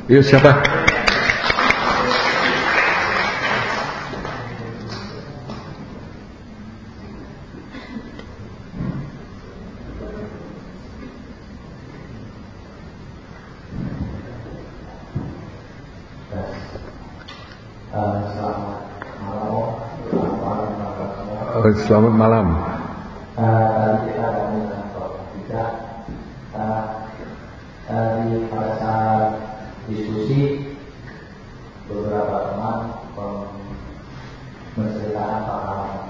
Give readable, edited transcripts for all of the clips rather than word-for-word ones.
Yuk siapa? Selamat malam. Kita ngomong tentang tidak di pada saat diskusi beberapa teman menceritakan pengalaman.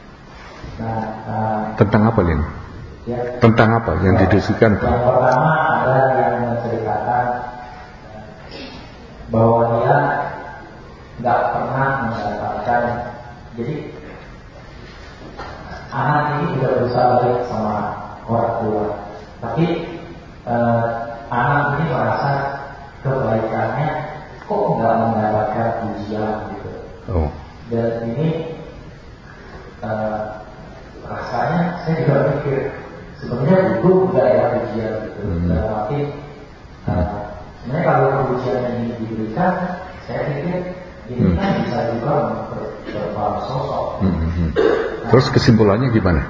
Tentang apa, Lin? Ya, tentang apa yang didiskusikan? Yang pertama ada yang menceritakan bahwa dia nggak pernah mendapatkan, jadi anak ini tidak berusaha baik sama orang tua, tapi anak ini merasa kebaikannya kok nggak mendapatkan pujian gitu. Oh. Dan ini rasanya saya juga mikir sebenarnya butuh nggak ya pujian gitu. Dalam arti sebenarnya kalau pujian ini diberikan, saya pikir ini kan bisa juga memperbaiki sosok. Terus kesimpulannya gimana?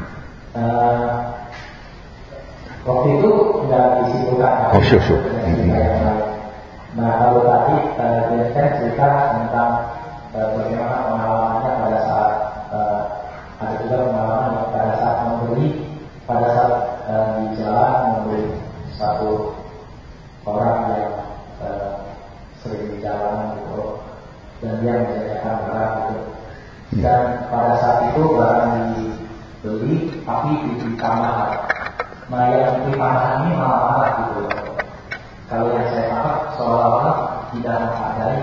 Waktu itu nggak disimpulkan. Oh, sure. Nah, kalau tadi dia cerita tentang bagaimana pengalamannya pada saat ada juga pengalaman yang pada saat membeli, pada saat di jalan membeli satu orang yang sering di jalan gitu, dan dia menjajakan barang gitu. Dan pada saat itu barang dibeli tapi dibeli tambahan. Nah, yang dibeli tambahan ini malah marah gitu. Kalau yang saya tangkap seolah-olah tidak menghargai,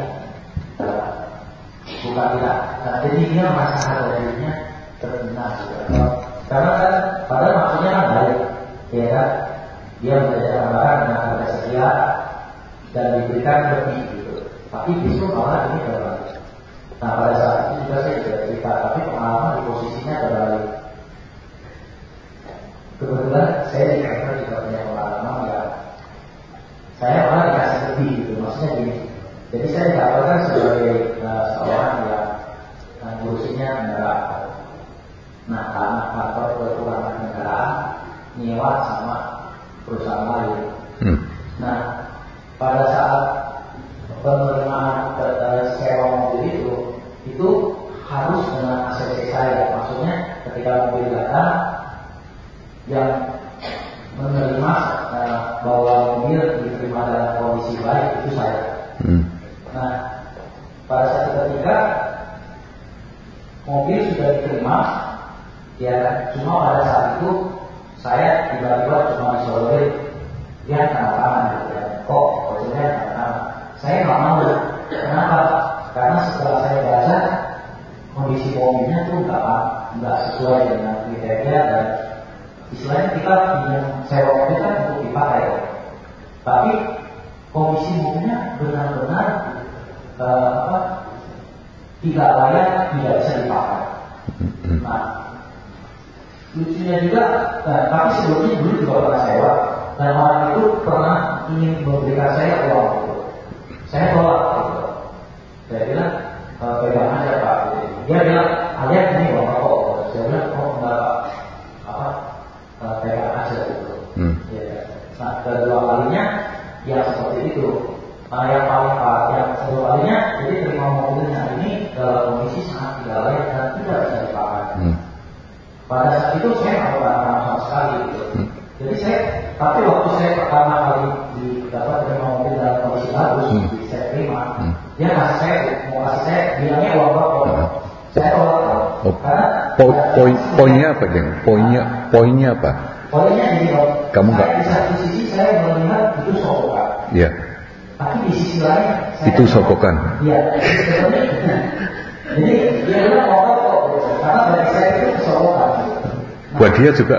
bukan tidak. Jadi dia merasa harga dirinya terhina gitu. Karena kan padahal maksudnya kan baik, ya kan? Dia menjajakan barang dengan harga sekian dan diberikan lebih gitu. Tapi justru malah ini berbalik. Nah, pada saat itu juga saya sudah cerita, tapi pengalaman di posisinya berbalik. Kebetulan saya di kantor juga punya pengalaman ya, saya malah dikasih lebih gitu, maksudnya gini. Jadi saya didapatkan sebagai seorang yang ngurusinnya kendaraan. Nah, karena kantor kekurangan kendaraan, nyewa sama perusahaan lain. Nah, pada saat penerimaan sewa mobil itu harus dengan ACC saya. Maksudnya ketika mobil datang, yang menerima bahwa mobil diterima dalam kondisi baik itu saya. Nah, pada saat ketika mobil sudah diterima, ya cuma pada saat itu saya tiba-tiba cuma disolorin dia tanda tangan gitu ya. Kok maksudnya tanda tangan? Saya nggak mau. Kenapa? Karena setelah saya baca kondisi mobilnya tuh nggak sesuai dengan kriteria, dan istilahnya kita pinjam sewa mobil kan untuk dipakai, tapi kondisi mobilnya benar-benar tidak layak, tidak bisa dipakai. Nah, lucunya juga, tapi sebelumnya dulu juga pernah sewa, dan orang itu pernah ingin memberikan saya uang itu. Saya tolak gitu. Saya bilang pegang aja Pak. Dia bilang alias ini uang rokok. Saya bilang enggak pegang aja gitu. Ya. Nah, kedua kalinya ya seperti itu. Yang kedua kalinya, jadi terima mobilnya ini dalam kondisi sangat tidak layak dan tidak bisa dipakai. Pada saat itu saya nggak pernah sama sekali gitu. Jadi tapi waktu saya pertama kali dapat terima mobil dalam kondisi bagus, saya terima. Dia mau kasih saya bilangnya uang rokok. Saya tolak karena poinnya apa, Jeng? Poinnya apa? Poinnya jadi kamu nggak? Di satu sisi saya melihat itu sokokan. Iya. Tapi di sisi lain itu sokokan. Iya. Jadi dia bilang uang rokok karena bagi saya itu sokokan. Buat dia juga.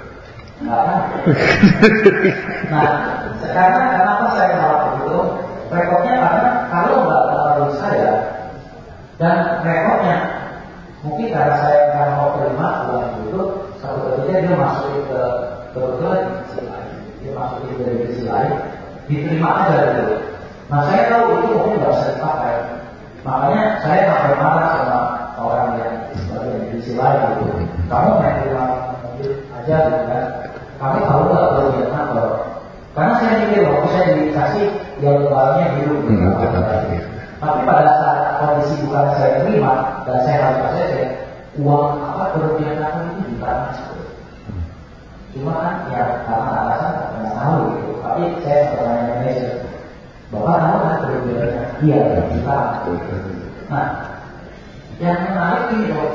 Nah, karena kenapa saya malah begitu? Rekodnya karena kalau nggak melalui saya, dan rekodnya mungkin karena saya nggak mau terima uang itu, satu ketika dia masukin ke kebetulan divisi lain, dia masukin ke divisi lain, diterima aja dulu. Nah saya tahu itu mungkin nggak bisa dipakai. Makanya saya sampai marah sama orang yang sebagai divisi lain gitu. Kamu main rumah mobil aja gitu kan. Kamu tahu nggak kelebihan kantor? Karena saya mikir waktu saya dikasih yang lebarnya biru. Tapi pada saat kondisi bukan saya terima dan saya harus kasih uang apa kelebihan kantor itu di tanah. Cuma kan ya karena alasan nggak tahu gitu. Tapi saya bertanya manajer, Bapak tahu kan kelebihannya? Iya, di tanah. Nah, yang menarik ini dong.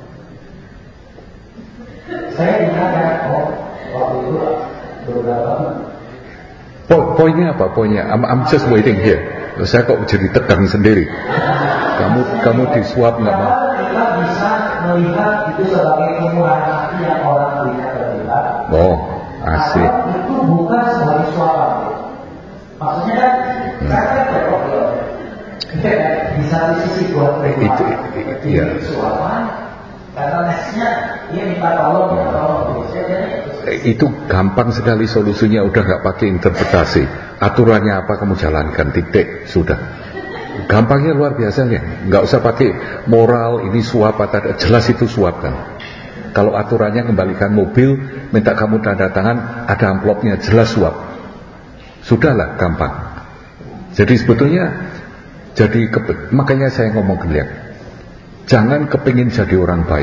Saya diingatkan, waktu itu beberapa. Poinnya apa? Poinnya? I'm just waiting here. Saya kok jadi tegang sendiri. Kamu disuap nggak mau? Kita bisa melihat itu sebagai kemurahan hati yang orang berikan ke kita. Oh, asik. Atau itu bukan sebagai suapan. Maksudnya kan, saya berkok di satu sisi buat itu iya. Suapan, karena nextnya dia minta tolong ya tolong. Itu gampang sekali solusinya, udah nggak pakai interpretasi. Aturannya apa kamu jalankan, titik, sudah. Gampangnya luar biasa ya, nggak usah pakai moral ini suap atau jelas itu suap kan. Kalau aturannya kembalikan mobil, minta kamu tanda tangan, ada amplopnya jelas suap. Sudahlah, gampang. Jadi sebetulnya makanya saya ngomong ke dia, jangan kepingin jadi orang baik.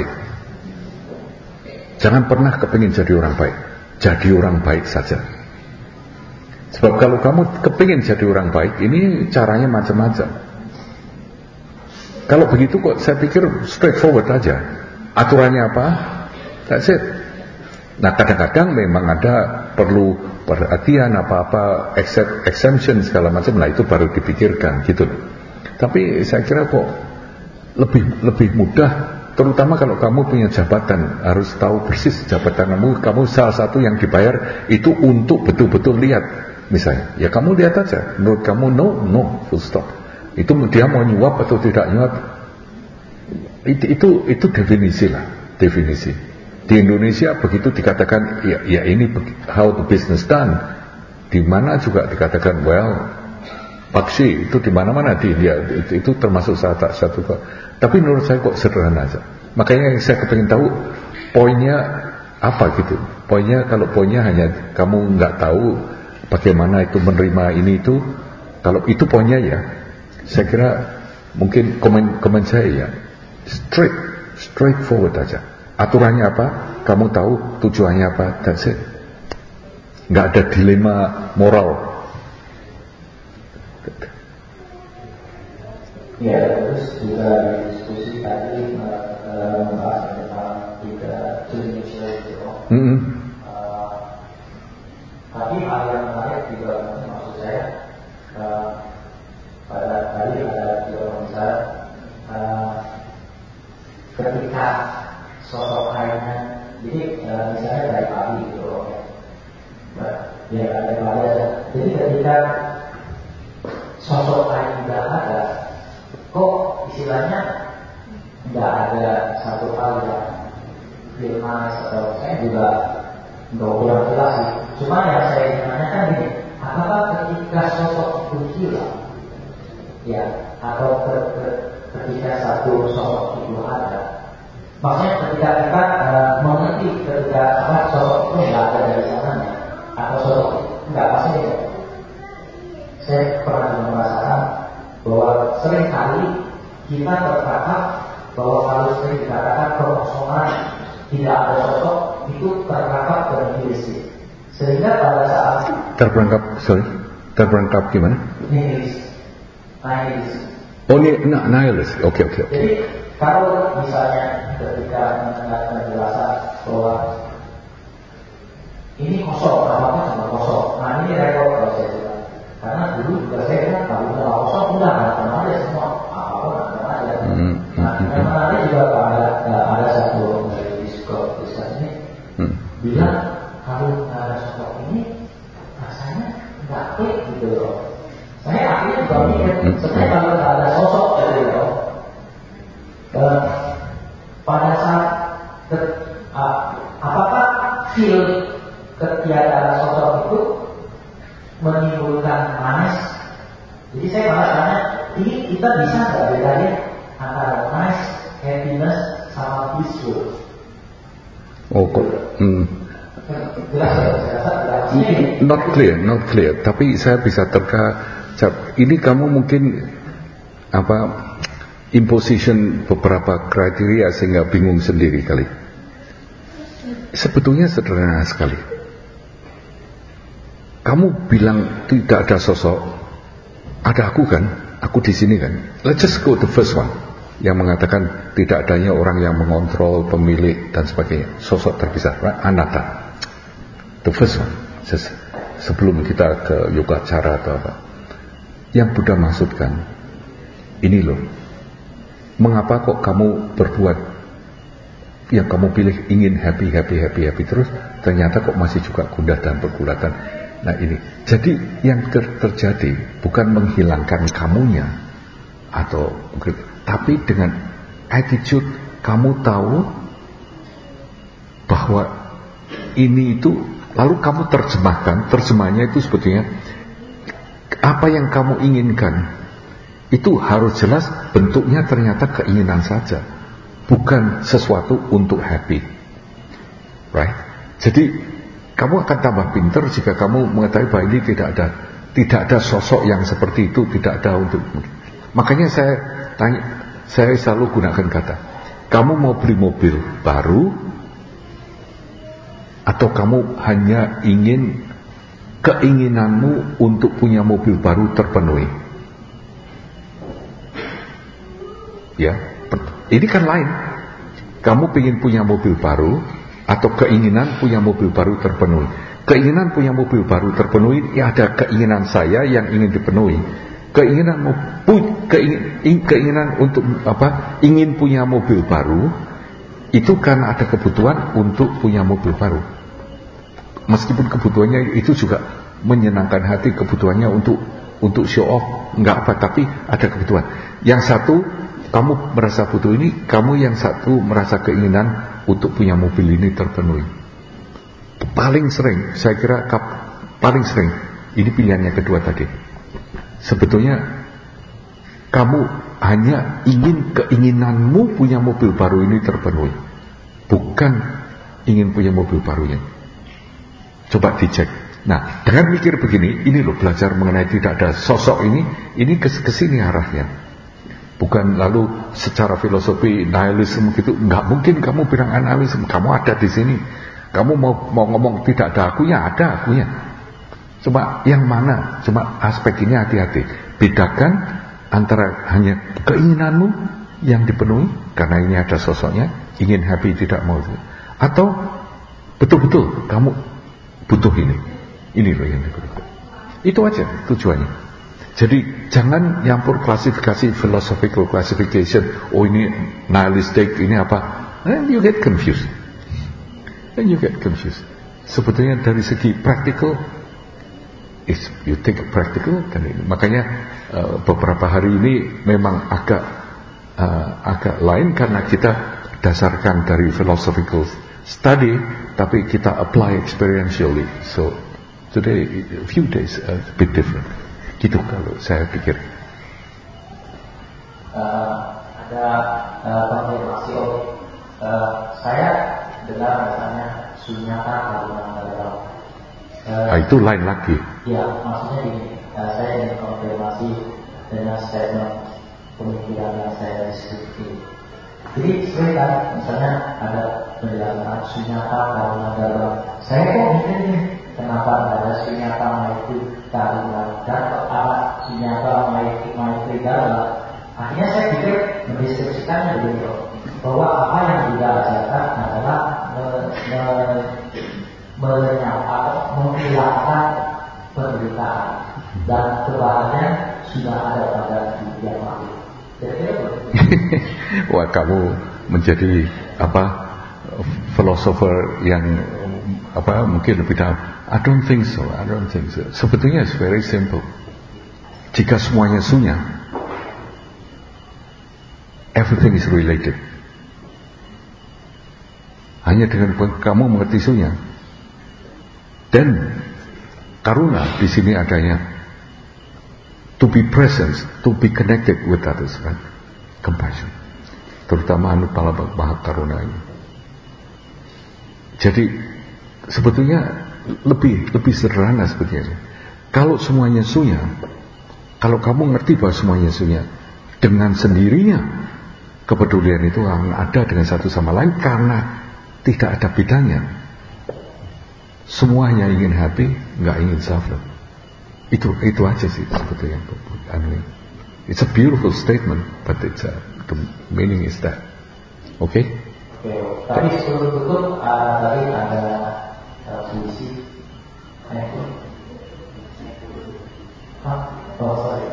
Jangan pernah kepingin jadi orang baik. Jadi orang baik saja. Sebab kalau kamu kepingin jadi orang baik, ini caranya macam-macam. Kalau begitu kok saya pikir straightforward aja. Aturannya apa? That's it. Nah kadang-kadang memang ada perlu perhatian apa-apa, exemption segala macam. Nah itu baru dipikirkan gitu. Tapi saya kira kok lebih mudah, terutama kalau kamu punya jabatan, harus tahu persis jabatan kamu salah satu yang dibayar itu untuk betul-betul lihat, misalnya, ya kamu lihat aja, menurut kamu no, full stop. Itu dia mau nyuap atau tidak nyuap, itu definisi lah, definisi. Di Indonesia begitu dikatakan, ya ini how the business done, di mana juga dikatakan paksi itu di mana-mana di India itu termasuk satu. Tapi menurut saya kok sederhana aja. Makanya yang saya kepingin tahu poinnya apa gitu. Kalau poinnya hanya kamu nggak tahu bagaimana itu menerima ini itu, kalau itu poinnya ya, saya kira mungkin komen saya ya straightforward aja. Aturannya apa? Kamu tahu tujuannya apa? That's it. Nggak ada dilema moral. Ya, terus juga diskusi tadi membahas tentang tidak Indonesia itu. Tapi hal yang menarik juga maksud saya pada tadi ada juga misal ketika sosok lainnya, jadi misalnya dari pagi gitu ya dari pagi aja. Jadi ketika sosok lain tidak ada, kok istilahnya nggak ada satu hal yang firman atau saya juga nggak kurang jelas sih. Cuma yang saya tanyakan ini, apakah ketika sosok itu hilang, ya, atau ketika satu sosok itu ada, maksudnya ketika kita mengerti ketika sosok itu nggak ada dari sananya, atau sosok nggak pasti ya. Saya pernah merasakan bahwa seringkali kita terperangkap bahwa kalau sering dikatakan kekosongan, tidak ada sosok, itu terperangkap dan nihilistik. Sehingga pada saat terperangkap gimana? Nihilis. Oh, nihilis. Oke. Jadi kalau misalnya ketika mendengar penjelasan bahwa ini kosong, apa cuma kosong. Nah ini rekor kalau saya bilang. Karena dulu juga saya bilang kalau udah kosong udah ada aja semua, apa ada aja. Nah yang menarik juga ada satu dari diskusi ini bilang kalau nggak ada sosok ini rasanya nggak klik gitu loh. Saya akhirnya juga mikir sebenarnya kalau nggak ada sosok gitu loh. Pada saat apakah feel ketiadaan sosok itu menimbulkan manis Jadi saya malah tanya, ini kita bisa nggak bedain antara nice, happiness, sama peaceful? Oh kok? Jelas ya, saya rasa Not clear. Tapi saya bisa ini kamu mungkin imposition beberapa kriteria sehingga bingung sendiri kali. Sebetulnya sederhana sekali. Kamu bilang tidak ada sosok, ada aku kan, aku di sini kan. Let's just go the first one, yang mengatakan tidak adanya orang yang mengontrol, pemilik dan sebagainya. Sosok terpisah, right? Anatta. The first one. Sebelum kita ke yoga cara atau apa, yang Buddha maksudkan ini loh, mengapa kok kamu berbuat yang kamu pilih ingin happy terus, ternyata kok masih juga gundah dan pergulatan. Nah ini, jadi yang terjadi bukan menghilangkan kamunya atau tapi dengan attitude kamu tahu bahwa ini itu. Lalu kamu terjemahnya itu sebetulnya apa yang kamu inginkan itu harus jelas bentuknya ternyata keinginan saja, bukan sesuatu untuk happy, right? Jadi kamu akan tambah pintar jika kamu mengetahui bahwa ini tidak ada sosok yang seperti itu, tidak ada untuk. Makanya saya selalu gunakan kata, kamu mau beli mobil baru atau kamu hanya ingin keinginanmu untuk punya mobil baru terpenuhi? Ya, ini kan lain. Kamu ingin punya mobil baru atau keinginan punya mobil baru terpenuhi? Keinginan punya mobil baru terpenuhi, ya ada keinginan saya yang ingin dipenuhi. Keinginan untuk ingin punya mobil baru itu kan ada kebutuhan untuk punya mobil baru. Meskipun kebutuhannya itu juga menyenangkan hati, kebutuhannya untuk show off, enggak apa, tapi ada kebutuhan. Yang satu kamu merasa butuh ini, kamu yang satu merasa keinginan untuk punya mobil ini terpenuhi. Paling sering, saya kira paling sering ini pilihannya kedua tadi. Sebetulnya kamu hanya ingin keinginanmu punya mobil baru ini terpenuhi, bukan ingin punya mobil barunya. Coba dicek. Nah, dengan mikir begini, ini loh belajar mengenai tidak ada sosok ini kesini arahnya. Bukan lalu secara filosofi nihilisme gitu, nggak mungkin kamu bilang nihilisme, kamu ada di sini. Kamu mau ngomong tidak ada akunya, ada akunya. Cuma yang mana? Cuma aspek ini hati-hati. Bedakan antara hanya keinginanmu yang dipenuhi karena ini ada sosoknya, ingin happy tidak mau, atau betul-betul kamu butuh ini loh yang dibutuhkan. Itu aja tujuannya. Jadi jangan nyampur klasifikasi, philosophical classification. Oh ini nihilistic, ini apa? Then you get confused. Sebetulnya dari segi practical, you take a practical. Makanya beberapa hari ini memang agak lain karena kita dasarkan dari philosophical study, tapi kita apply experientially. So today, a few days, a bit different. Gitu kalau saya pikir. Ada konfirmasi. Saya dengar misalnya sunyata karuna. Itu lain lagi. Ya, maksudnya gini. Saya ingin konfirmasi dengan statement pemikiran yang saya diskusi. Jadi sering kan, misalnya ada penjelasan sunyata karuna dalam. Saya kok mikir nih, kenapa ada sunyata maitri karuna dan apa sunyata maitri dalam? Akhirnya saya pikir mendeskripsikannya begini, bahwa apa yang Buddha ajarkan adalah menghilangkan penderitaan dan kebahagiaan sudah ada pada dunia makhluk. Wah, kamu menjadi filosofer yang mungkin lebih dalam. I don't think so. Sebetulnya it's very simple. Jika semuanya sunya, everything is related. Hanya dengan kamu mengerti sunya, dan karuna di sini adanya to be present, to be connected with others, right? Compassion. Terutama Anupala Mahakaruna ini. Jadi sebetulnya lebih sederhana sebetulnya. Kalau semuanya sunya, kalau kamu ngerti bahwa semuanya sunya, dengan sendirinya kepedulian itu akan ada dengan satu sama lain karena tidak ada bedanya. Semuanya ingin happy, nggak ingin suffer. Itu aja sih sebetulnya. It's a beautiful statement, but the meaning is that. Okay? Tapi sebelum tutup tadi ada puisi. Oh sorry.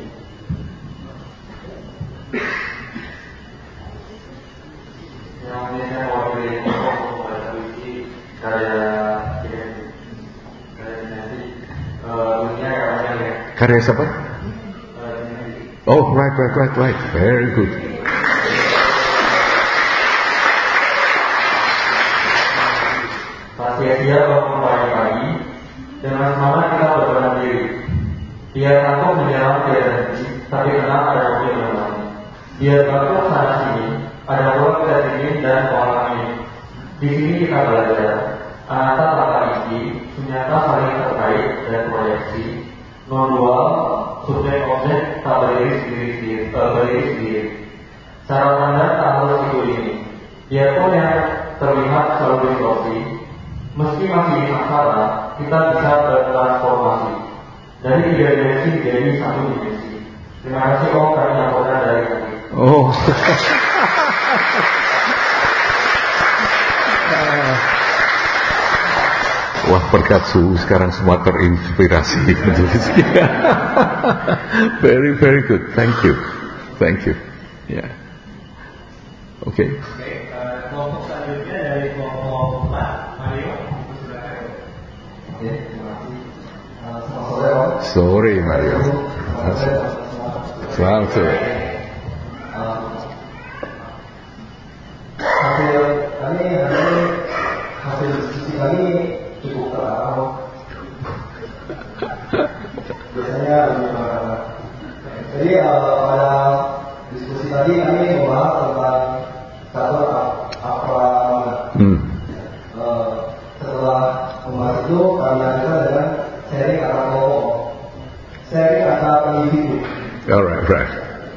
Yang ini saya mau beri membaca puisi karya dunia yang Karya siapa? Oh, right. Very good. Dia bangun pagi-pagi dengan semangat kita berbenah diri. Dia takut menyerang berhenti, tapi tenang ada waktu bermain. Dia takut sana sini, ada ruang kita dingin dan orang ini. Di sini kita belajar. Anata tata isi, sunyata saling terkait dan proyeksi. Non-dual, subjek-objek tak beriris sendiri. Cara pandang tak harus itu ini. Biarpun yang terlihat selalu distorsi, meski masih di saksara, kita bisa bertransformasi dari 3 dimensi menjadi 1 dimensi. Terima kasih Om kami laporkan dari tadi. Oh. Wah, berkat suhu sekarang semua terinspirasi. Very, very good. Thank you. Yeah. Okay. Kelompok selanjutnya dari kelompok 4, Mario. Oke, terima kasih. Selamat sore Om. Sore Mario. Selamat sore. Hasil diskusi kami cukup terarah. Biasanya jadi pada diskusi tadi kami membahas tentang satu apa. Setelah membahas itu kami lanjutkan dengan sharing antar kelompok, sharing antar individu. Right.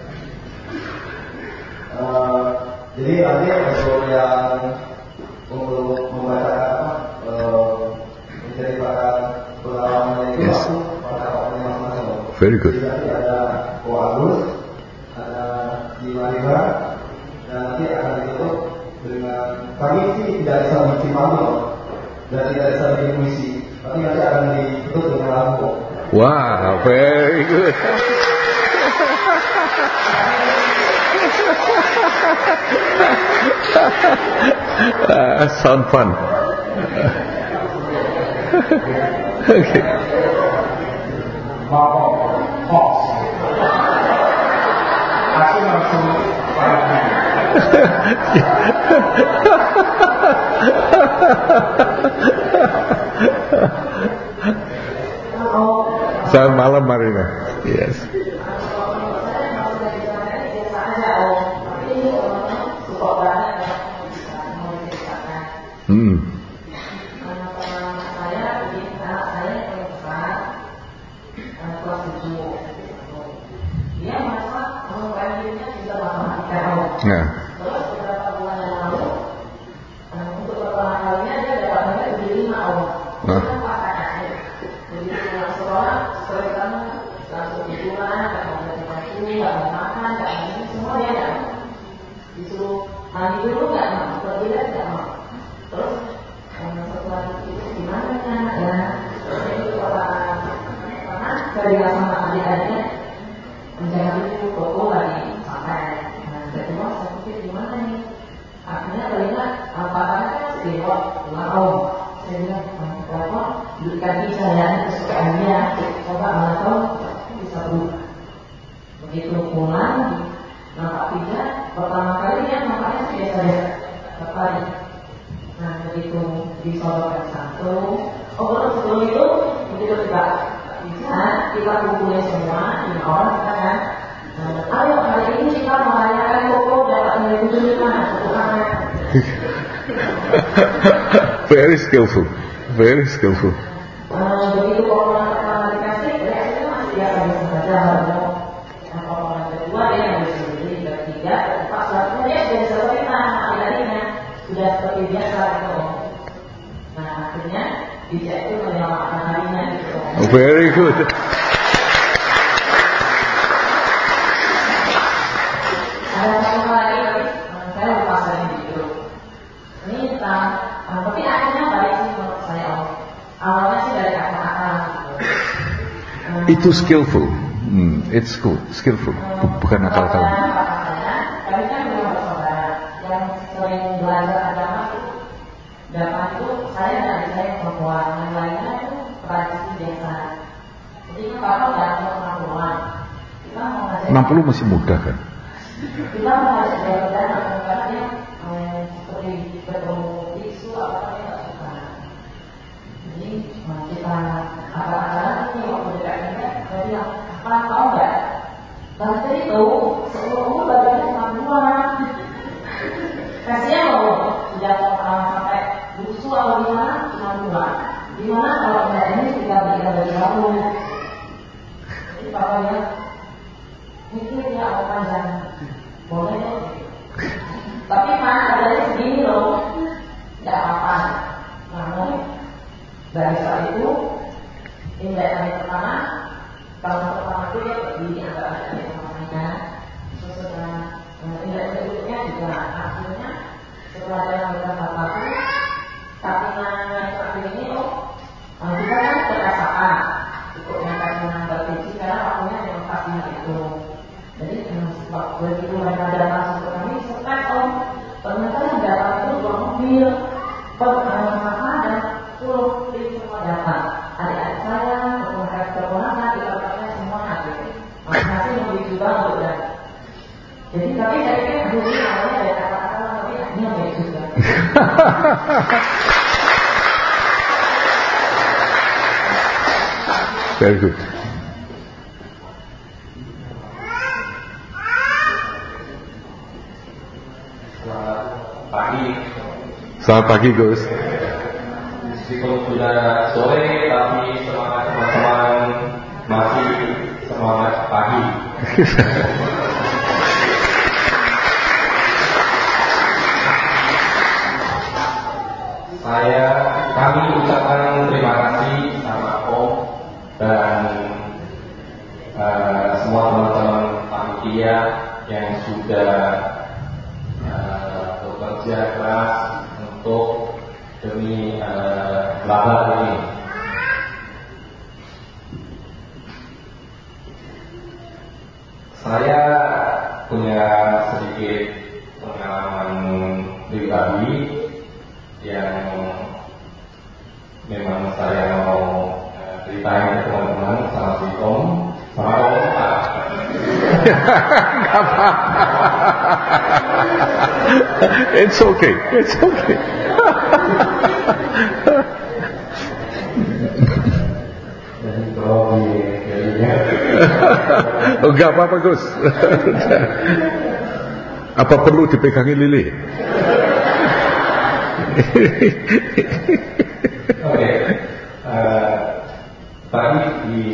Jadi nanti untuk yang membacakan menceritakan pengalaman itu aku pada orangnya masing-masing. Very good. Jadi nanti ada Ko Agus, ada Dimarima, dan nanti akan ditutup dengan kami sih tidak bisa bikin malu dan tidak bisa bikin puisi, tapi nanti akan ditutup dengan lagu. Wow, very good. Sound fun. Okay. Selamat malam Marina. Yes. Nah. Terus beberapa bulan yang lalu, untuk pertama kalinya dia dapat beli 5 Om. Itu kan pakai. Jadi pulang sekolah, setelah kamu langsung di rumah, nggak mau motivasi, nggak mau makan, nggak mau ini, semua dia nggak mau. Disuruh mandi dulu nggak mau, berbilas nggak mau. Terus setelah itu gimana ya? Terus itu karena dari sama adik-adiknya menjaga itu toko lagi sampai. Kedua, saya pikir gimana nih? Akhirnya terlihat paparannya kan sedewat 5 tahun. Saya bilang, kenapa? Belikan bisa ya, kesukaan dia. Coba mana tahu bisa berubah. Begitu pulang, nampak tidak. Pertama kali dia nampaknya biasa-biasa, tertarik. Nah, begitu disodorkan satu. Oh, sebelum itu begitu tidak bisa. kita kumpulin semua, 5 orang kita kan, ayo hari ini kita merayakan Koko dapat nilai 75, tepuk tangan. Very skillful, very skillful. Begitu potongan pertama dikasih, reaksinya masih biasa saja. Potongan kedua dia ngambil sendiri, ketiga, keempat, selanjutnya dia sudah selesai akhirnya sudah seperti biasa gitu. Nah akhirnya bijak itu menyelamatkan harinya gitu. Very good. Ada satu lagi, saya lupa sering gitu. Ini tentang, tapi akhirnya balik sih menurut saya Om. Awalnya sih dari akal-akalan gitu. Itu skillful. It's good, skillful. Bukan akal-akalan. Kami kan punya bersaudara yang sering belajar agama itu. Dapat itu saya dan adik saya yang perempuan, yang lainnya itu tradisi biasa. Jadi kan Bapak udah 60-an. Kita mau ngajak 60 masih muda kan? Kita mau ngajak dia berjalan, karena dia seperti bertemu biksu apa dia nggak suka. Jadi kita akal-akalan ini waktu dekat ini, saya bilang, apa tahu nggak? Bangsa itu seumur badannya cuma 2. Kasihan loh, sudah sampai busu atau gimana cuma 2. Gimana kalau enggak ini kita berikan bagi kamu? Jadi Papa bilang, mikir ya apa panjang, boleh loh. Tapi mana adanya segini loh, nggak apa-apa. Namun dari saat itu, indeks hari pertama, tahun pertama itu dia pergi dianggap ada yang namanya. Sesudah indeks berikutnya juga akhirnya setelah jalan beberapa tahun, tapi terakhir ini kita kan terasaan ikut yang berfungsi karena waktunya memang pasti itu. Jadi begitu mereka datang untuk kami, surprise ternyata yang datang itu 2 mobil, pernah dan full tim semua datang. Adik-adik saya, keponakan, kita pakai semua hadir. Masing-masing lebih juga untuk datang. Jadi tapi saya pikir dulu awalnya ada kata-kata tapi akhirnya baik juga. Very good. Selamat pagi Gus. Meskipun sudah sore, tapi semangat teman-teman masih semangat pagi. Kami ucapkan terima kasih sama Om dan semua teman-teman panitia yang sudah bekerja keras untuk demi labar ini. Saya punya sedikit pengalaman pribadi yang memang saya mau ceritain ke teman-teman sama si Om, sama Om. It's okay, it's okay. Enggak apa-apa Gus. Apa perlu dipegangin lili? Oke. Tadi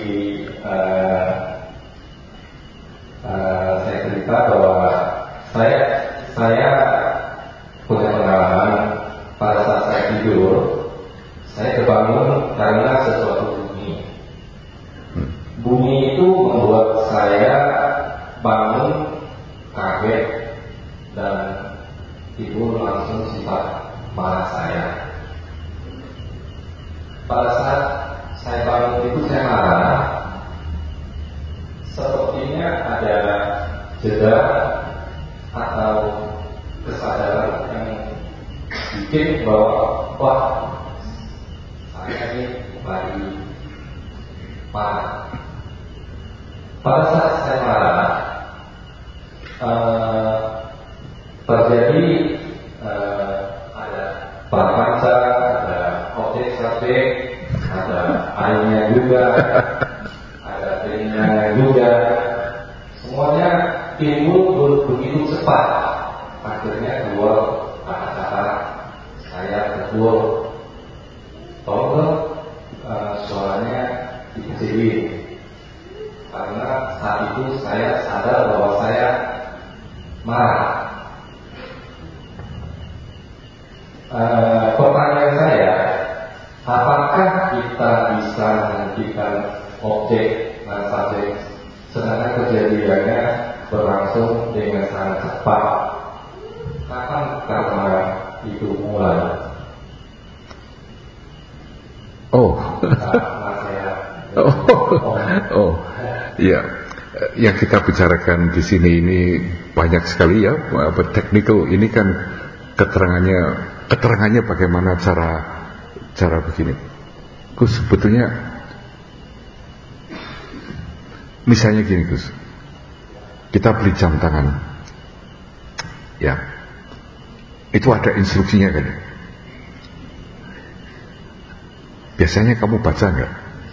saya cerita bahwa saya punya pengalaman pada saat saya tidur, saya terbangun karena sesuatu bunyi. Bunyi itu membuat saya bangun kaget dan timbul langsung sifat marah saya. Pada saat saya bangun itu saya marah, sepertinya ada jeda atau kesadaran yang bikin bahwa wah, saya ini lagi marah. Pada saat saya marah, terjadi ada panca, ada objek subjek, ada airnya juga, ada juga semuanya timbul begitu cepat. Akhirnya dua kata-kata saya betul. Tolong suaranya dikecilin. Karena saat itu saya sadar bahwa saya marah. Pertanyaan saya, apakah kita bisa menghentikan objek dan subjek sedangkan kejadiannya berlangsung dengan sangat cepat? Kapan karma itu mulai? Ya, yang kita bicarakan di sini ini banyak sekali ya, technical. Ini kan keterangannya bagaimana cara begini. Gus, sebetulnya misalnya gini Gus, kita beli jam tangan, ya, itu ada instruksinya kan? Biasanya kamu baca nggak?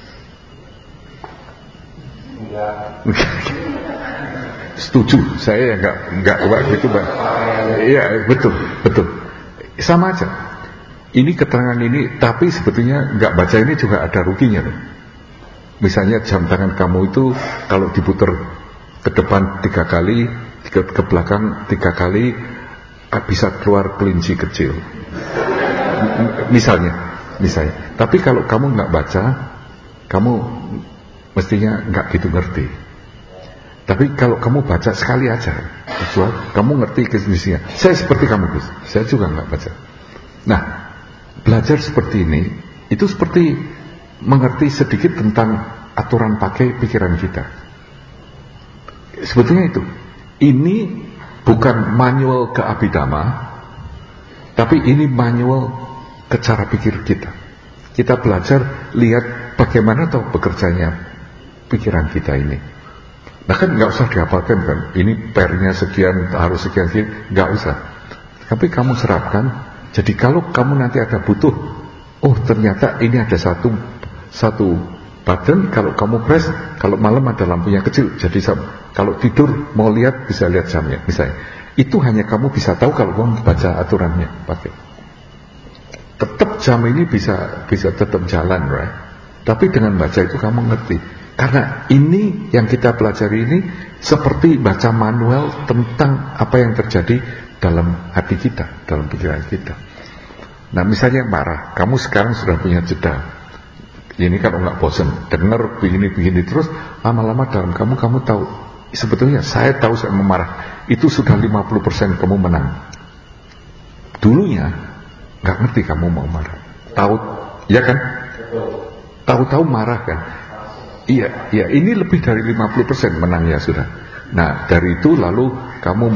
Setuju, saya nggak gitu bang. Iya betul. Sama aja. Ini keterangan ini, tapi sebetulnya nggak baca ini juga ada ruginya loh. Misalnya jam tangan kamu itu kalau diputar ke depan 3 kali, ke belakang 3 kali, bisa keluar kelinci kecil. Misalnya. Tapi kalau kamu nggak baca, kamu mestinya nggak gitu ngerti. Tapi kalau kamu baca sekali aja, kamu ngerti kejenisnya. Saya seperti kamu Gus, saya juga nggak baca. Nah, belajar seperti ini, itu seperti mengerti sedikit tentang aturan pakai pikiran kita. Sebetulnya itu, ini bukan manual ke Abhidhamma, tapi ini manual ke cara pikir kita. Kita belajar lihat bagaimana tahu bekerjanya pikiran kita ini. Bahkan nggak usah dihafalkan kan, ini pernya sekian, harus sekian, nggak usah. Tapi kamu serapkan. Jadi kalau kamu nanti ada butuh, oh ternyata ini ada satu button, kalau kamu press, kalau malam ada lampunya kecil, jadi kalau tidur mau lihat bisa lihat jamnya, misalnya. Itu hanya kamu bisa tahu kalau kamu baca aturannya pakai. Tetap jam ini bisa tetap jalan, right? Tapi dengan baca itu kamu ngerti. Karena ini yang kita pelajari ini seperti baca manual tentang apa yang terjadi dalam hati kita, dalam pikiran kita. Nah misalnya marah, kamu sekarang sudah punya jeda. Ini kan nggak bosan, dengar begini terus, lama-lama dalam kamu tahu. Sebetulnya saya tahu saya memarah, itu sudah 50% kamu menang. Dulunya nggak ngerti kamu mau marah, tahu, ya kan? Tahu-tahu marah kan? Iya, ini lebih dari 50% menangnya sudah. Nah, dari itu lalu kamu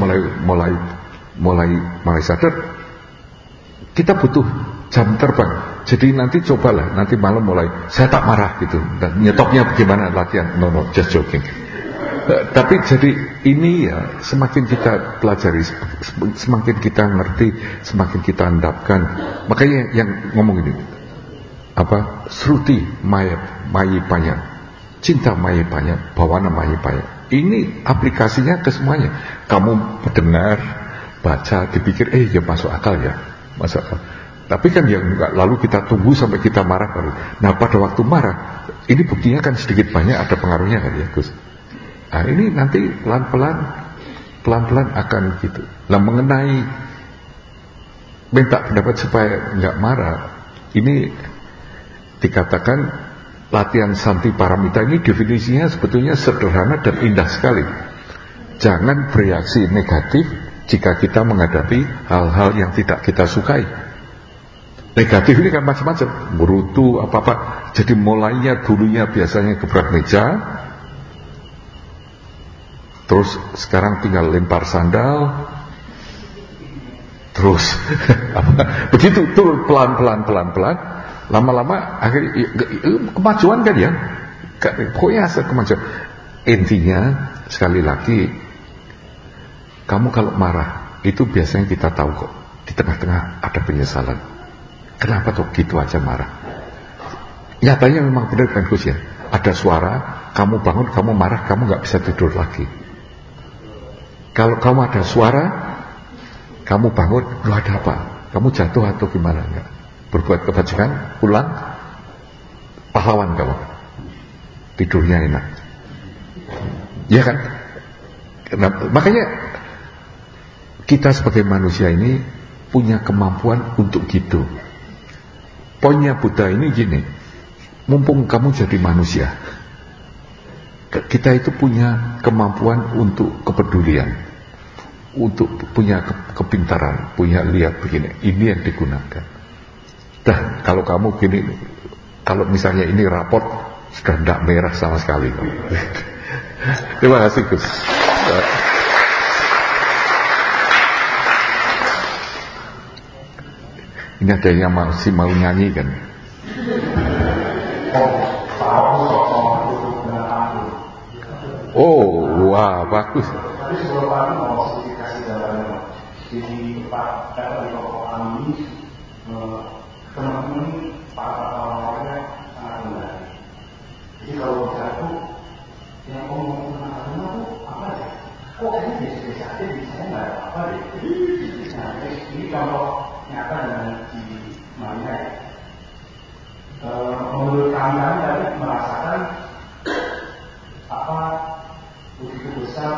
mulai sadar kita butuh jam terbang. Jadi nanti cobalah, nanti malam mulai saya tak marah gitu. Dan nyetopnya bagaimana latihan? No, just joking. Tapi jadi ini ya semakin kita pelajari, semakin kita ngerti, semakin kita andapkan. Makanya yang ngomong ini apa? Sruti Mayipanya. Cinta Mayipanya, Bhawana Mayipanya. Ini aplikasinya ke semuanya. Kamu mendengar, baca, dipikir, ya masuk akal ya, masuk akal. Tapi kan yang enggak, lalu kita tunggu sampai kita marah baru. Nah pada waktu marah, ini buktinya kan sedikit banyak ada pengaruhnya kan ya Gus. Nah ini nanti pelan-pelan akan gitu. Nah mengenai minta pendapat supaya enggak marah, ini dikatakan latihan Santi Paramita ini definisinya sebetulnya sederhana dan indah sekali. Jangan bereaksi negatif jika kita menghadapi hal-hal yang tidak kita sukai. Negatif ini kan macam-macam, berutu apa-apa. Jadi mulainya dulunya biasanya gebrak meja, terus sekarang tinggal lempar sandal, terus begitu turun pelan-pelan. Lama-lama akhirnya kemajuan kan ya, pokoknya asal kemajuan. Intinya sekali lagi, kamu kalau marah itu biasanya kita tahu kok di tengah-tengah ada penyesalan. Kenapa tuh gitu aja marah? Nyatanya memang benar kan Gus ya, ada suara kamu bangun, kamu marah, kamu nggak bisa tidur lagi. Kalau kamu ada suara, kamu bangun, lu ada apa? Kamu jatuh atau gimana? Enggak. Berbuat kebajikan, pulang, pahlawan kamu. Tidurnya enak. Ya kan? Makanya kita sebagai manusia ini punya kemampuan untuk gitu. Poinnya Buddha ini gini, mumpung kamu jadi manusia, kita itu punya kemampuan untuk kepedulian, untuk punya kepintaran, punya lihat begini, ini yang digunakan. Dah, kalau kamu gini, kalau misalnya ini raport sudah tidak merah sama sekali. Terima kasih Gus. Ini ada yang masih mau nyanyi kan? Oh, wah, bagus. Tapi sebelum Pak mau sedikit kasih gambaran. Jadi Pak kata di pokok kami teman-teman para orang-orangnya sangat rendah. Jadi kalau jatuh, yang ngomong tentang agama tuh apa ya? Kok kayaknya biasa-biasa aja, saya nggak ada apa deh. Nah, ini contoh nyata dengan di Maria. Menurut kami tadi merasakan apa begitu besar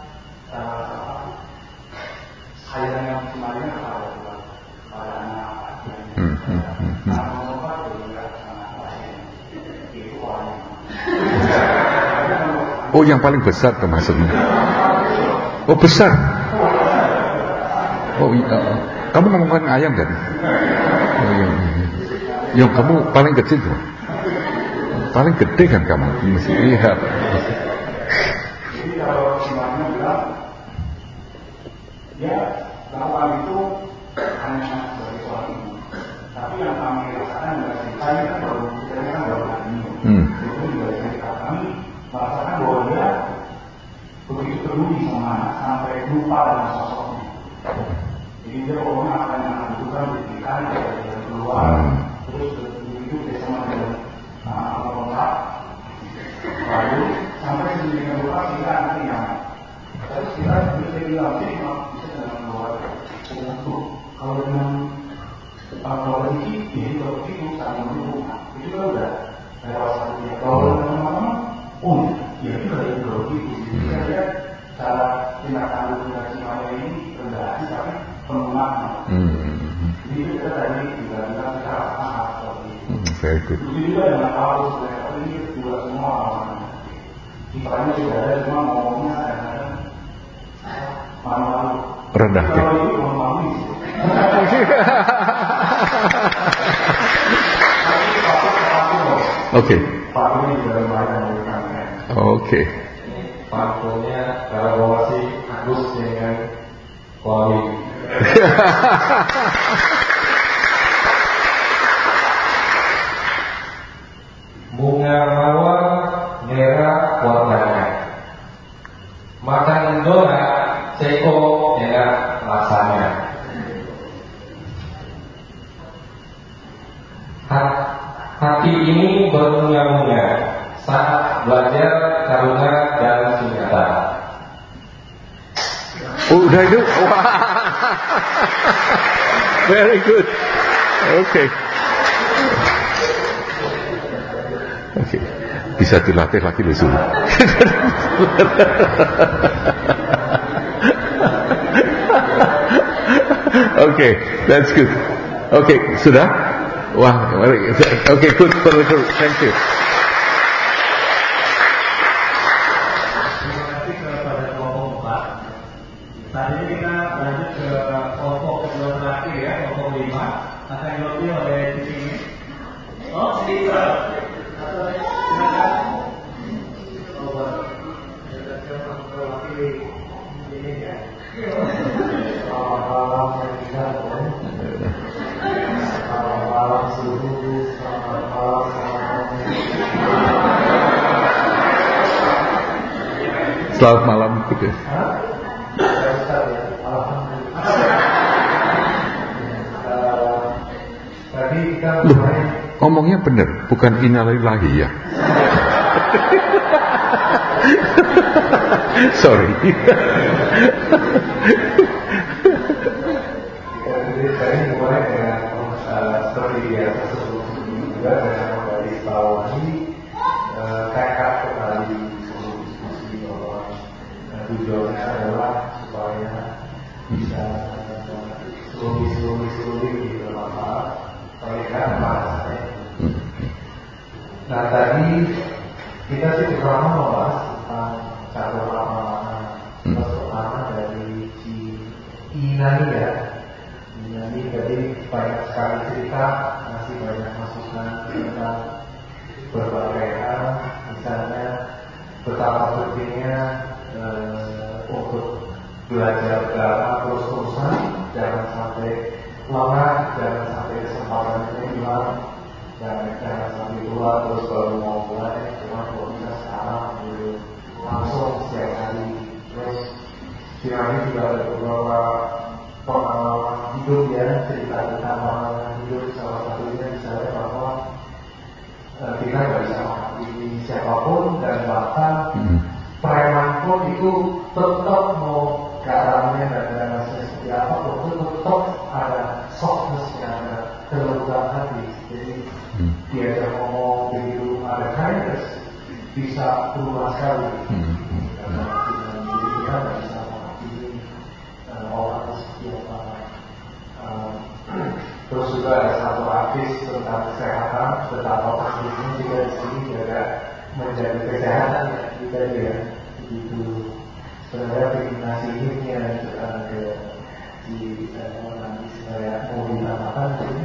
sayang yang kemarin pada anak-anaknya. Anak-anak juga anak lain itu orang. Oh, yang paling besar termasuknya. Oh, besar. Oh, iya. Kamu ngomongin ayam kan? Oh, iya. Yang kamu paling kecil tuh. Paling gede kan kamu? Mesti lihat. Jadi kalau semuanya bilang, ya lakukan itu hanya sebagai seorang ibu. Tapi yang kami rasakan dari cerita ini kan baru kita kan baru hari ini. Itu dari cerita kami merasakan bahwa dia begitu peduli sama anak sampai lupa dengan sosoknya. Jadi dia pokoknya akan yang itu kan diberikan dari keluar, terus begitu dia sama dengan anak lengkap. Lalu sampai sedemikian rupa kita nanti yang terus kita bisa bilang sih bisa dengan keluarga untuk kalau dengan kalau ini jadi kalau itu saling mendukung itu kan udah lewat satu ya kalau dengan teman-teman ya itu dari ideologi itu jadi saya cara tindakan komunikasi Maya ini rendah hati tapi penuh makna. Jadi kita tadi bilang secara sangat seperti itu. Very good. Begitu juga dengan Paulus ini juga semua orang. Ibaratnya sudah ada cuma ngomongnya kadang-kadang malu-malu. Rendah hati. Kalau itu malu-malu sih. Oke. Pakunya juga lumayan memberikan. Oke. Pakunya kolaborasi Agus dengan Koli. Bunga mawar merah warnanya. Makan donat ceko enak rasanya. Hati ini bermunga-munga saat belajar karuna dan singkatan. Oh, udah itu. Wah. Very good. Okay. Oke, bisa dilatih lagi besok. Oke, that's good. Oke, sudah? Wah, oke, good, very good, thank you. Terima kasih kepada kelompok 4. Saat ini kita lanjut ke kelompok kedua terakhir ya, kelompok 5 akan diwakili oleh di sini. Oh, silakan. Selamat malam gitu. Loh, ngomongnya benar, bukan innalillahi ya. Sorry. Jadi saya mulai dengan seperti biasa sebelum juga dengan kembali tahu lagi kakak kembali diskusi bahwa tujuannya adalah supaya bisa slowly gitu masalah mereka bahasanya. Nah tadi kita sih pertama membahas tentang cara ramalan pertama dari si Inani ya. Inani tadi banyak sekali cerita, masih banyak masukan tentang berbagai hal, misalnya betapa pentingnya untuk belajar agama terus-terusan, jangan sampai lengah, jangan sampai kesempatan ini hilang, jangan sampai keluar terus baru mau mulai, cuma kalau bisa sekarang dulu langsung setiap hari. Terus Firani juga ada beberapa pengalaman hidup ya, cerita tentang pengalaman hidup, salah satunya misalnya bahwa kita nggak bisa menghakimi siapapun dan bahkan preman pun itu tetap mau keadaannya dan masih seperti apa pun itu tetap ada softness-nya, ada kelembutan hati. Jadi diajak ngomong begitu ada kindness bisa berubah sekali. Karena jadi kita nggak bisa menghakimi orang seperti apa. Terus juga ada satu hadis tentang kesehatan, betapa pentingnya juga di sini juga menjaga kesehatan ya kita ya begitu. Sebenarnya vaksinasi hidupnya ke di nanti saya mau ditambahkan jadi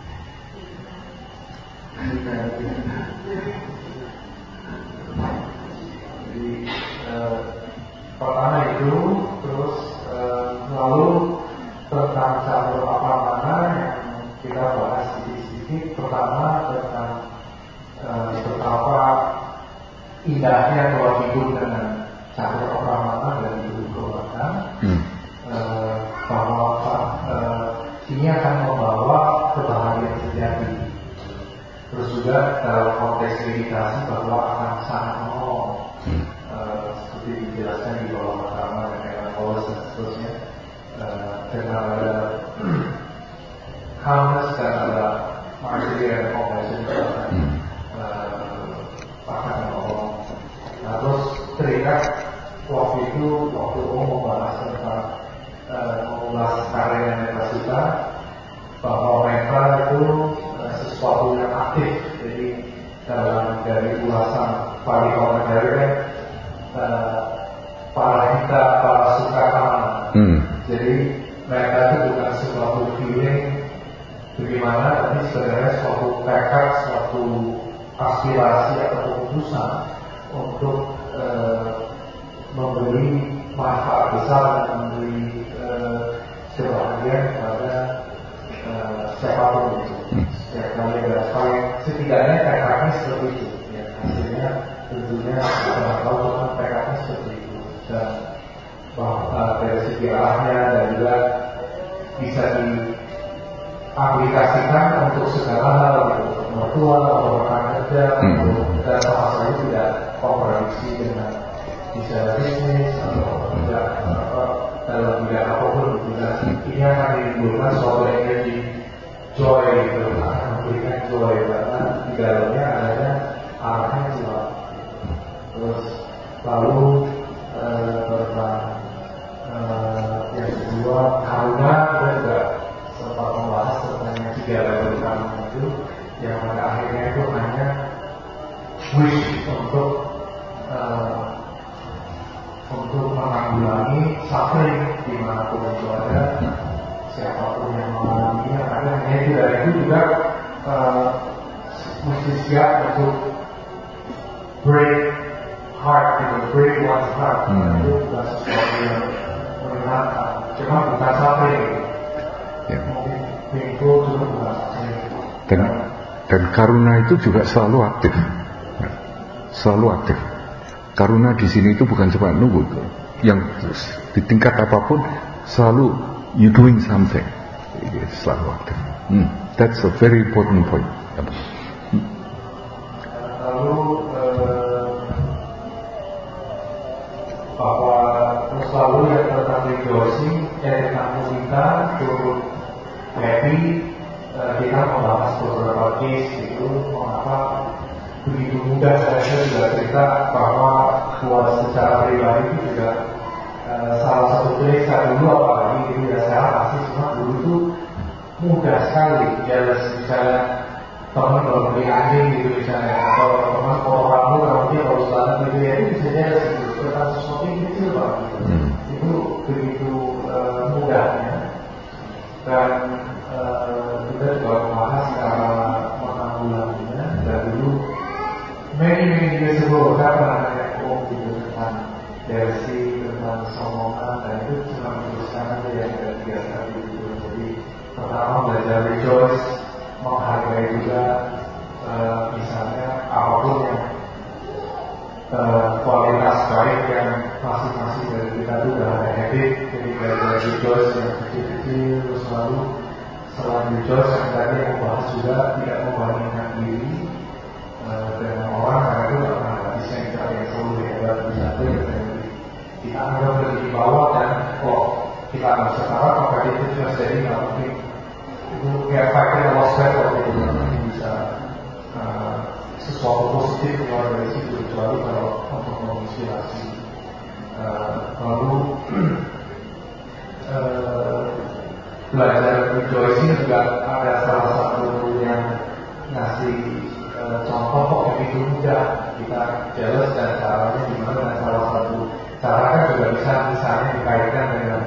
pertama itu terus lalu tentang jalur apa mana yang kita bahas sedikit-sedikit. Pertama tentang betapa indahnya kalau hidup dengan jalur apa mana dan hidup keluarga, bahwa ini akan membawa kebahagiaan sejati. Terus juga dalam konteks meditasi bahwa akan sangat menolong, seperti dijelaskan di bawah pertama dengan polos dan seterusnya. Dengan ada calmness dan ada maksudnya dan compassion akan menolong. Nah terus teringat waktu membahas tentang mengulas karya Nepasita, bahwa mereka itu sesuatu yang aktif. Jadi dari ulasan Pali Komentar para suka kanan. Jadi mereka itu bukan sesuatu feeling bagaimana, tapi sebenarnya suatu tekad, suatu aspirasi atau keputusan untuk memberi manfaat besar dan memberi kebahagiaan kepada siapapun itu. Setidaknya tekadnya seperti itu. Ya, hasilnya tentunya kita tahu kan tekadnya seperti itu. Dan dari segi arahnya dan juga bisa diaplikasikan untuk segala hal, untuk mertua, untuk rekan kerja, dan sama sekali tidak kontradiksi dengan misalnya bisnis atau kerja dalam bidang apapun. Ini akan menimbulkan suatu energi joy, akan memberikan joy karena di dalamnya adanya arahnya jiwa. Terus lalu tentang yang kedua karuna, kita juga sempat membahas tentang yang 3 level karuna itu, yang pada akhirnya itu hanya wish untuk menanggulangi suffering dimanapun itu ada, siapapun yang mengalaminya. Akhirnya itu dari itu juga mesti siap untuk break one's heart. Itu bukan sesuatu yang menyenangkan, cuma bukan suffering. Mungkin painful juga bukan suffering. Dan karuna itu juga selalu aktif. Karuna di sini itu bukan cuma nunggu, yang di tingkat apapun selalu you doing something, selalu aktif. That's a very important point. Lalu bahwa selalu yang tentang rejoicing, tentang kita turut happy, kita membahas beberapa case itu mengapa begitu mudah. Saya juga cerita bahwa buat secara pribadi itu juga salah satu case dulu apalagi itu ya sekarang pasti semua dulu itu mudah sekali jelas misalnya teman kalau beli anjing gitu misalnya atau teman kalau kamu kalau dia baru banget gitu ya itu bisa jelas gitu tentang sesuatu yang kecil banget gitu. Itu begitu mudahnya dan kita juga membahas cara menanggulanginya dan dulu many years ago saya pernah nanya gitu tentang versi tentang somongan dan itu cuma meneruskan aja yang biasa gitu. Jadi pertama belajar rejoice, menghargai juga misalnya apapun yang kualitas baik yang masing-masing dari kita itu udah ada habit. Jadi belajar rejoice yang kecil-kecil terus lalu selain rejoice yang tadi yang membahas juga tidak membandingkan diri dengan orang karena itu gak pernah habisnya kita yang selalu hebat di satu kita anggap lebih di bawah dan kok kita nggak bisa tahu maka dia itu cuma jadi nggak mungkin itu kayak pakai lost battle gitu nanti bisa sesuatu positif keluar dari situ kecuali kalau untuk menginspirasi lalu belajar rejoicing juga ada salah satu yang ngasih contoh kok begitu mudah kita jelas dan caranya gimana dan salah satu cara kan juga bisa misalnya dikaitkan dengan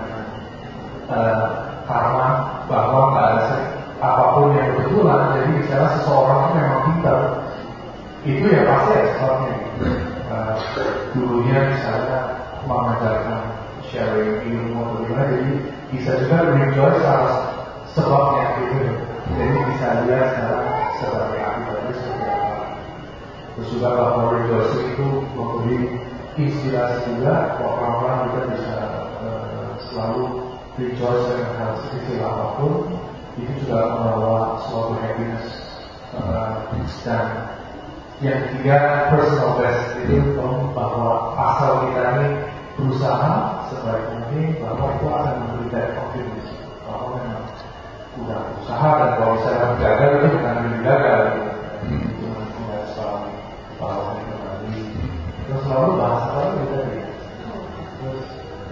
karma bahwa nggak ada apapun yang kebetulan jadi misalnya seseorang itu memang pintar itu ya pasti ekspornya dulunya misalnya mengajarkan sharing ilmu atau gimana jadi bisa juga rejoice atas sebabnya gitu jadi bisa lihat sekarang seperti akibatnya seperti apa terus juga bahwa rejoicing itu memberi inspirasi juga bahwa pelan-pelan kita bisa selalu rejoice dengan hal sekecil apapun itu juga membawa suatu happiness dan yang ketiga personal best itu bahwa asal kita ini berusaha sebaik mungkin bahwa itu akan memberikan confidence bahwa memang udah usaha dan kalau misalnya gagal itu bukan lebih gagal itu tidak selalu bahwa itu tadi terus selalu bahasa lagi tadi terus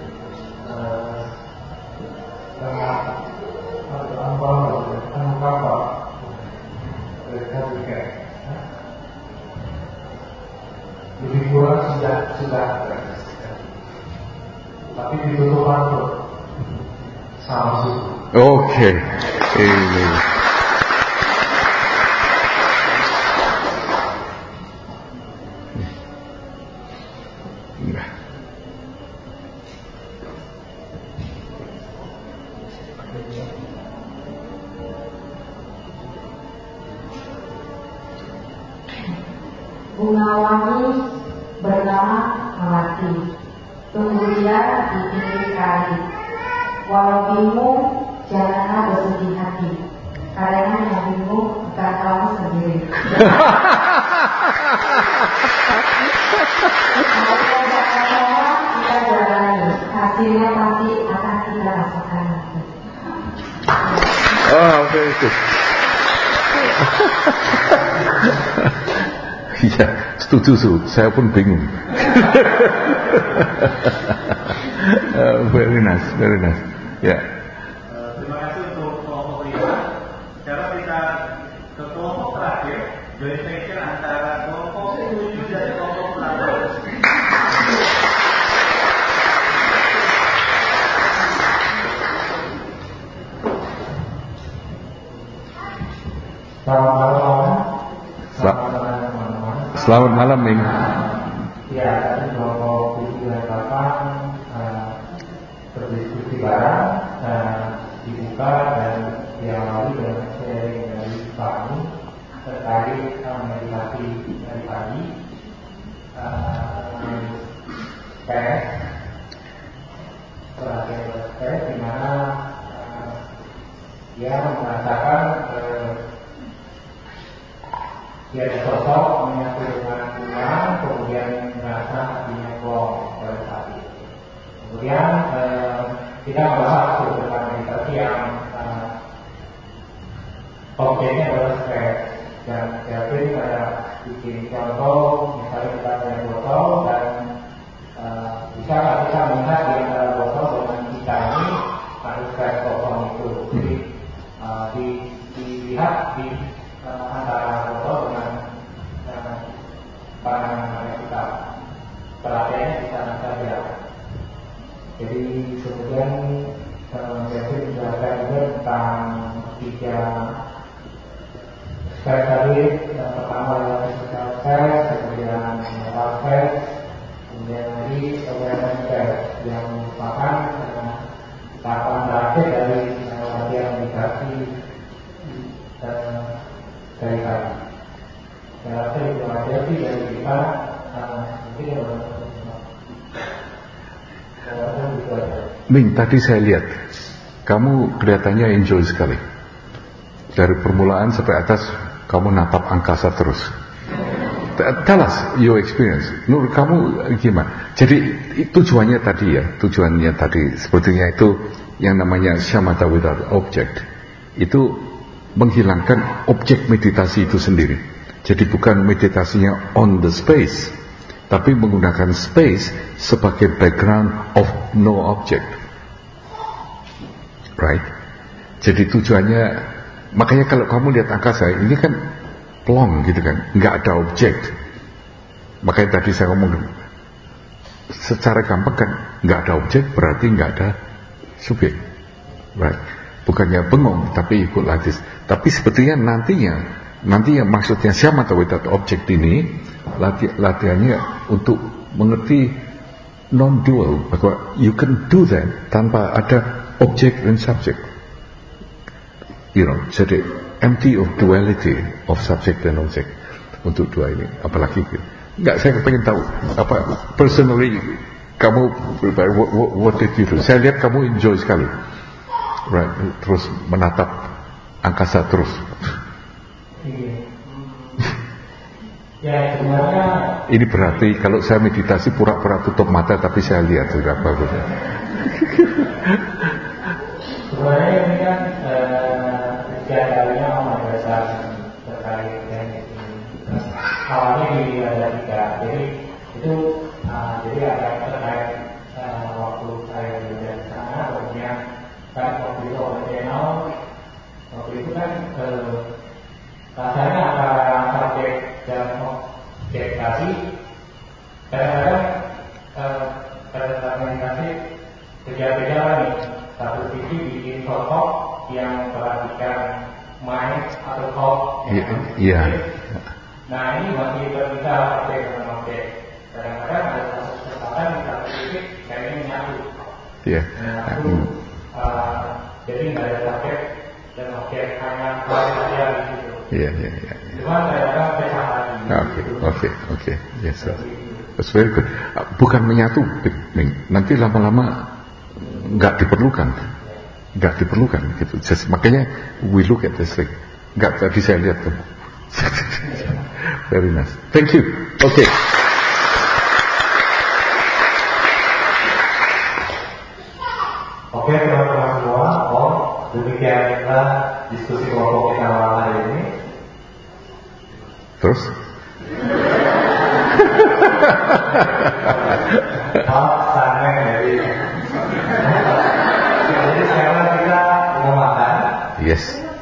tengah kapal lebih kurang sudah tapi ditutup rambut sama suku. Oke. Ini. Bunga wangi bernama melati, tunggu dia di pinggir kali. Walau bingung, janganlah bersedih hati, karena yang bingung bukan kamu sendiri. Kita jalani, hasilnya pasti akan kita rasakan nanti. Oh, very good. Iya, setuju Su. Saya pun bingung. Very nice, very nice. Ya. Terima kasih untuk kelompok 5. Sekarang kita ke kelompok terakhir, joint venture antara kelompok 7 dan kelompok 8. Selamat malam. Selamat malam, Ming. Ya, tadi kelompok 7 dan 8 berdiskusi bareng dibuka dan diawali dengan sharing dari Fahmi terkait meditasi dari pagi PES perhatian PES di mana dia merasakan dia sosok menyatu dengan Tuhan kemudian merasa hatinya plong pada saat itu. kita membahas tentang meditasi yang objeknya adalah stres. Dan Kevin ada bikin contoh, misalnya kita punya botol dan bisa kita melihat di antara botol dengan kita ini ada stres kosong itu. Jadi dilihat di antara botol dengan pandangan kita. Perhatiannya di sana saja. Jadi kemudian Kevin menjelaskan juga tentang 3 stres tadi. Yang pertama adalah physical stres, kemudian mental stres, kemudian lagi awareness stres yang merupakan tahapan terakhir dari latihan meditasi dari tadi. Saya rasa itu aja sih dari kita. Mungkin Ming, tadi saya lihat kamu kelihatannya enjoy sekali. Dari permulaan sampai atas kamu natap angkasa terus. Tell us your experience. Menurut kamu gimana? Jadi tujuannya tadi sepertinya itu yang namanya shamatha without object. Itu menghilangkan objek meditasi itu sendiri. Jadi bukan meditasinya on the space, tapi menggunakan space sebagai background of no object. Right? Jadi tujuannya, makanya kalau kamu lihat angkasa ini kan plong gitu kan, nggak ada objek. Makanya tadi saya ngomong secara gampang kan, nggak ada objek berarti nggak ada subjek, right? Bukannya bengong tapi ikut latih. Tapi sepertinya nantinya maksudnya shamatha without object ini latihannya untuk mengerti non-dual, bahwa you can do that tanpa ada objek dan subjek. Jadi empty of duality of subject dan object untuk dua ini. Apalagi enggak, saya pengen tahu apa personally kamu what did you do? Saya lihat kamu enjoy sekali, right? Terus menatap angkasa terus. Ya sebenarnya ini berarti kalau saya meditasi pura-pura tutup mata tapi saya lihat sudah bagus. Sebenarnya ini kan setiap kalinya membaca terkait dengan ini. Awalnya di ada 3, jadi itu jadi ada terkait waktu saya belajar di sana, kemudian kan waktu itu channel, waktu itu kan rasanya antara subjek dan objek tadi kadang-kadang pada meditasi beda-beda nih. Satu sisi bikin sosok yang perhatikan mind atau thought. Nah ini masih berbicara objek dengan objek. Kadang-kadang ada satu kesempatan di satu titik kayaknya menyatu. Jadi nggak ada subjek dan objek, hanya saja di situ. Cuma kadang-kadang pecah lagi. Oke. Yes, sir. That's very good. Bukan menyatu, nanti lama-lama nggak diperlukan gitu. Makanya we look at this thing. Nggak, tadi saya lihat kamu. Very nice. Thank you. Okay. Oke, teman-teman semua, demikianlah diskusi kelompok kita malam hari ini. Terus? Sangat dari. Jadi sekarang kita mau makan. Yes.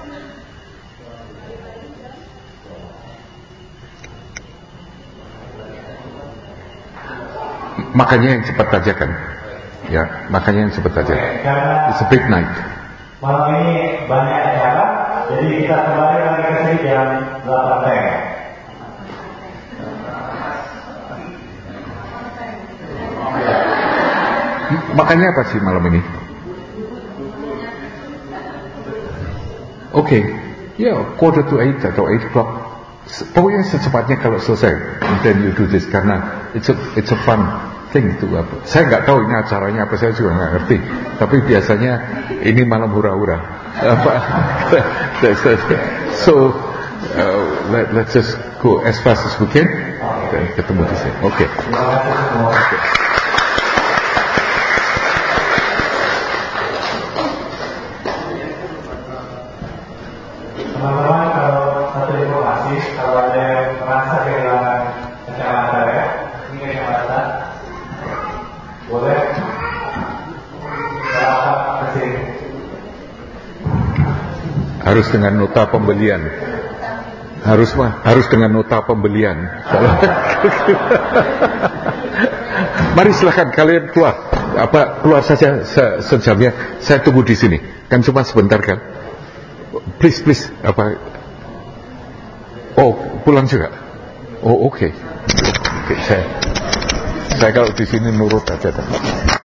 Makanya yang cepat aja kan. Ya, makanya yang cepat aja. It's a big night. Malam ini banyak acara, jadi kita kembali lagi ke sini jam 8. Makanya apa sih malam ini? Oke, ya 7:45 atau 8 o'clock. Pokoknya secepatnya kalau selesai. Then you do this, karena it's a fun thing to apa. Saya nggak tahu ini acaranya apa, saya juga nggak ngerti. Tapi biasanya ini malam hura-hura. So let's just go as fast as we can. Dan ketemu di sini. Oke. Harus dengan nota pembelian. Harus dengan nota pembelian. Mari silakan kalian keluar saja sejamnya. Saya tunggu di sini. Kan cuma sebentar kan. Please pulang juga. Oke. Saya kalau di sini nurut aja.